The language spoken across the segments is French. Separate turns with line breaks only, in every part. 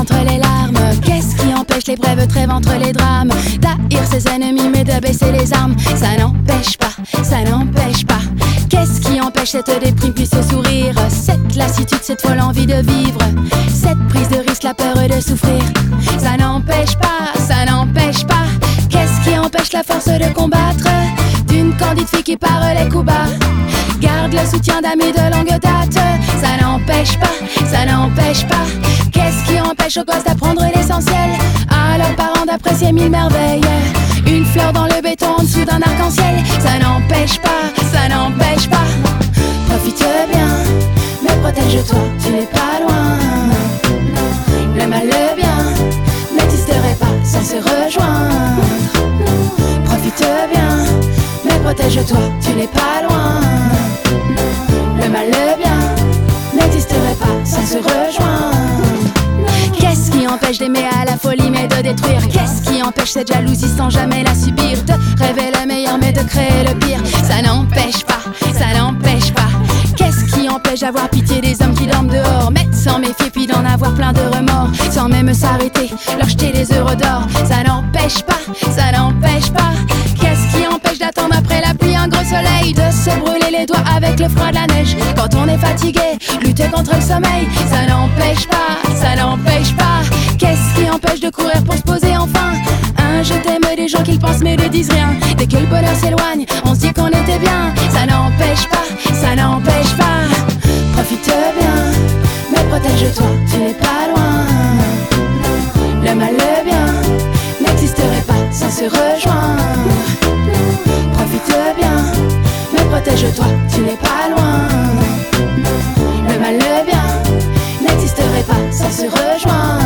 contre les larmes. Qu'est-ce qui empêche les brèves trêves entre les drames? D'haïr ses ennemis mais de baisser les armes. Ça n'empêche pas, ça n'empêche pas. Qu'est-ce qui empêche cette déprime puis ce sourire? Cette lassitude, cette folle envie de vivre, cette prise de risque, la peur de souffrir. Ça n'empêche pas, ça n'empêche pas. Qu'est-ce qui empêche la force de combattre d'une candide fille qui part les coups bas? Garde le soutien d'amis de longue date. Ça n'empêche pas, ça n'empêche pas. Qu'est-ce qui empêche aux gosses d'apprendre l'essentiel, à leurs parents d'apprécier mille merveilles? Une fleur dans le béton en dessous d'un arc-en-ciel. Ça n'empêche pas, ça n'empêche pas. Profite bien, mais protège-toi, tu n'es pas loin. Le mal, le bien n'existerait pas sans se rejoindre. Profite bien, mais protège-toi, tu n'es pas loin. Le mal, le bien n'existerait pas sans se rejoindre. Qu'est-ce qui empêche d'aimer à la folie mais de détruire? Qu'est-ce qui empêche cette jalousie sans jamais la subir? De rêver le meilleur mais de créer le pire. Ça n'empêche pas, ça n'empêche pas. Qu'est-ce qui empêche d'avoir pitié des hommes qui dorment dehors, mais sans méfier puis d'en avoir plein de remords, sans même s'arrêter, leur jeter des euros d'or? Ça n'empêche pas, ça n'empêche pas. Qu'est-ce qui empêche d'attendre après la pluie un gros soleil, de se brûler les doigts avec le froid de la neige quand on est fatigué, lutter contre le sommeil? Ça n'empêche pas, ça n'empêche pas. Qu'est-ce qui empêche de courir pour se poser enfin un je t'aime des gens qui le pensent mais ne disent rien? Dès que le bonheur s'éloigne, on se dit qu'on était bien. Ça n'empêche pas, ça n'empêche pas. Profite bien, mais protège-toi, tu n'es pas loin. Le mal, le bien n'existerait pas sans se rejoindre. Profite bien, mais protège-toi, tu n'es pas loin. Le mal, le bien n'existerait pas sans se rejoindre.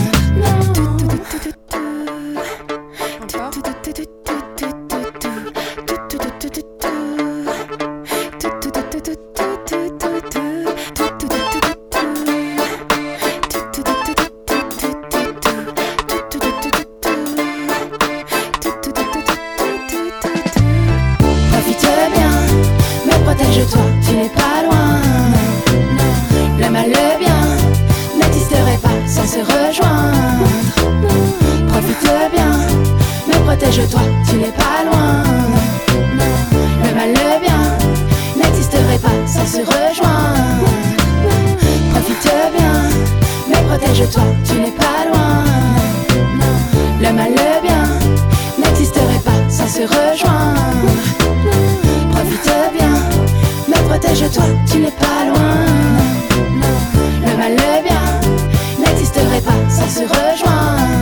Protège-toi, tu n'es pas loin. Le mal, le bien n'existerait pas sans se rejoindre. Profite bien, mais protège-toi, tu n'es pas loin. Le mal, le bien n'existerait pas sans se rejoindre. Profite bien, mais protège-toi, tu n'es pas loin. Le mal, le bien n'existerait pas sans se rejoindre. Profite bien, mais protège-toi, tu n'es pas loin. Le mal, le bien n'existerait pas sans se rejoindre.